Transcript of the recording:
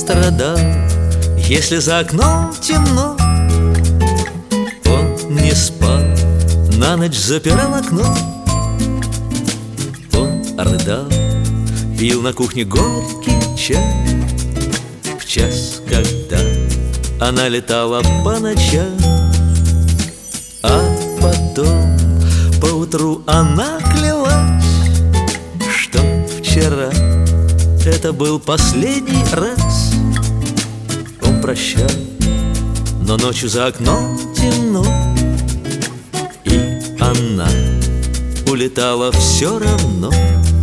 страдал, если за окном темно. Он не спал, на ночь запирал окно. Он рыдал, пил на кухне горький чай в час, когда она летала по ночам. А потом поутру она клялась, что вчера это был последний раз. Он прощал, но ночью за окном темно, и она улетала все равно.